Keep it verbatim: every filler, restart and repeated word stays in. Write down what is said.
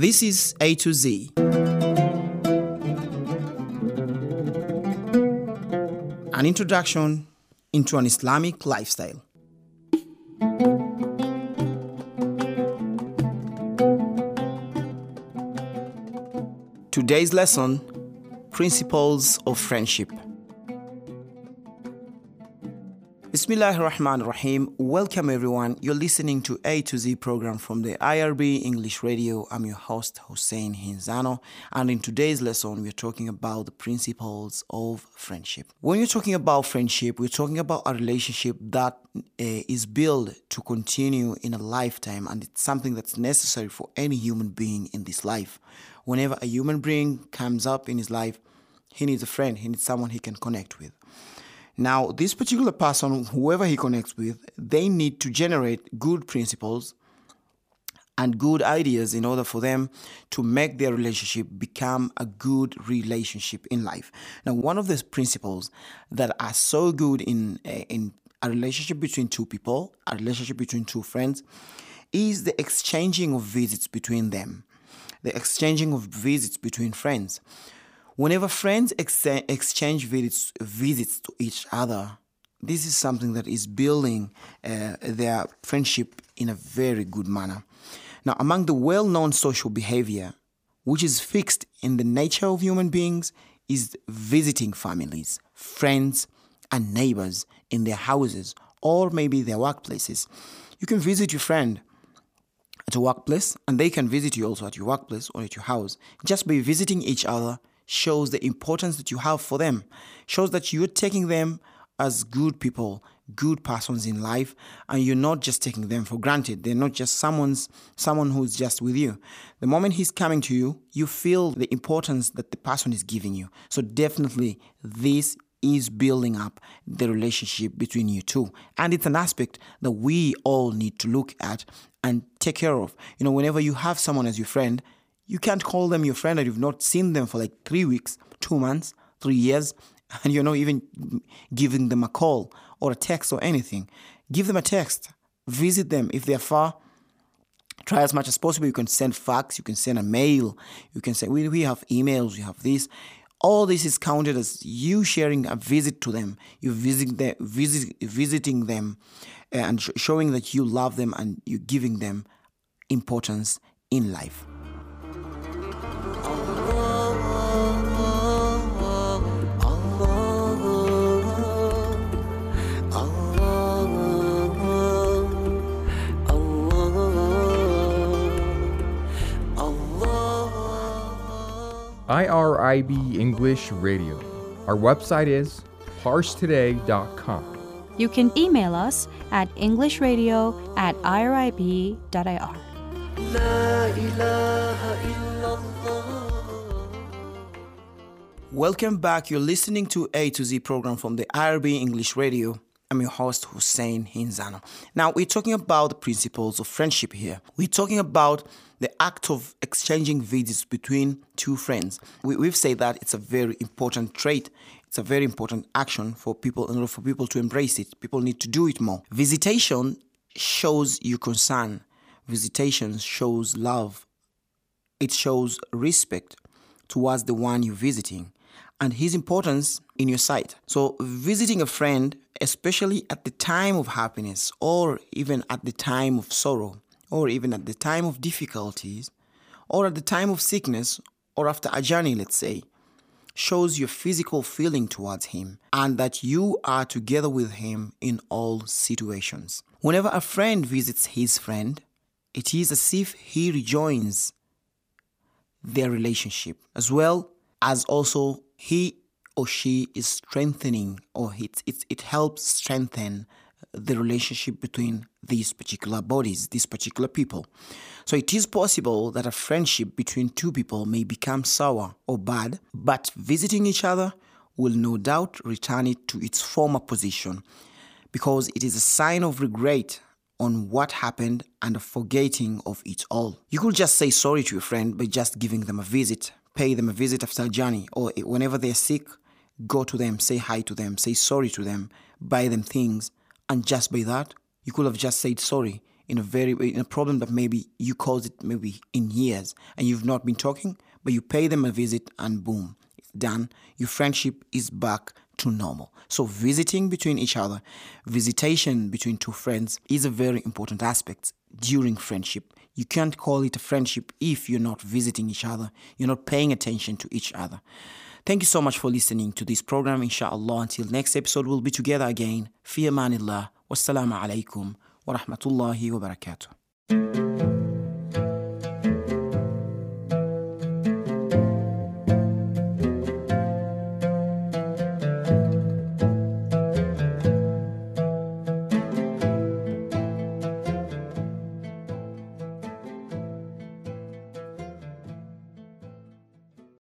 This is A to Z, an introduction into an Islamic lifestyle. Today's lesson, Principles of Friendship. Bismillahir Rahmanir Rahim. Welcome everyone. You're listening to A to Z program from the I R B English Radio. I'm your host Hussein Hinzano, and in today's lesson we're talking about the principles of friendship. When you're talking about friendship, we're talking about a relationship that uh, is built to continue in a lifetime, and it's something that's necessary for any human being in this life. Whenever a human being comes up in his life, he needs a friend, he needs someone he can connect with. Now, this particular person, whoever he connects with, they need to generate good principles and good ideas in order for them to make their relationship become a good relationship in life. Now, one of these principles that are so good in, uh, in a relationship between two people, a relationship between two friends, is the exchanging of visits between them, the exchanging of visits between friends. Whenever friends ex- exchange visits, visits to each other, this is something that is building uh, their friendship in a very good manner. Now, among the well-known social behavior, which is fixed in the nature of human beings, is visiting families, friends, and neighbors in their houses or maybe their workplaces. You can visit your friend at a workplace, and they can visit you also at your workplace or at your house. Just by visiting each other shows the importance that you have for them, shows that you're taking them as good people, good persons in life, and you're not just taking them for granted. They're not just someone's someone who's just with you. The moment he's coming to you, you feel the importance that the person is giving you. So definitely this is building up the relationship between you two. And it's an aspect that we all need to look at and take care of. You know, whenever you have someone as your friend, you can't call them your friend and you've not seen them for like three weeks, two months, three years, and you're not even giving them a call or a text or anything. Give them a text. Visit them. If they're far, try as much as possible. You can send fax. You can send a mail. You can say, we, we have emails. We have this. All this is counted as you sharing a visit to them. You visit them, visit, visiting them and sh- showing that you love them and you're giving them importance in life. I R I B English Radio. Our website is parse today dot com. You can email us at englishradio at irib dot I R. Welcome back. You're listening to A to Z program from the I R B English Radio. I'm your host, Hussein Hinzano. Now, we're talking about the principles of friendship here. We're talking about the act of exchanging visits between two friends. We, we've said that it's a very important trait. It's a very important action for people, in order for people to embrace it. People need to do it more. Visitation shows you concern. Visitation shows love. It shows respect towards the one you're visiting and his importance in your sight. So visiting a friend, especially at the time of happiness or even at the time of sorrow or even at the time of difficulties or at the time of sickness or after a journey, let's say, shows your physical feeling towards him and that you are together with him in all situations. Whenever a friend visits his friend, it is as if he rejoins their relationship, as well as also he or she is strengthening, or it, it, it helps strengthen the relationship between these particular bodies, these particular people. So it is possible that a friendship between two people may become sour or bad, but visiting each other will no doubt return it to its former position, because it is a sign of regret on what happened and a forgetting of it all. You could just say sorry to your friend by just giving them a visit, pay them a visit after a journey, or whenever they're sick, go to them, say hi to them, say sorry to them, buy them things, and just by that, you could have just said sorry in a very in a problem that maybe you caused it maybe in years and you've not been talking, but you pay them a visit and boom, it's done. Your friendship is back to normal. So visiting between each other, visitation between two friends is a very important aspect during friendship. You can't call it a friendship if you're not visiting each other, you're not paying attention to each other. Thank you so much for listening to this program. Inshallah, until next episode, we'll be together again. Fi amanillah. Wassalamu alaikum wa rahmatullahi wa barakatuh.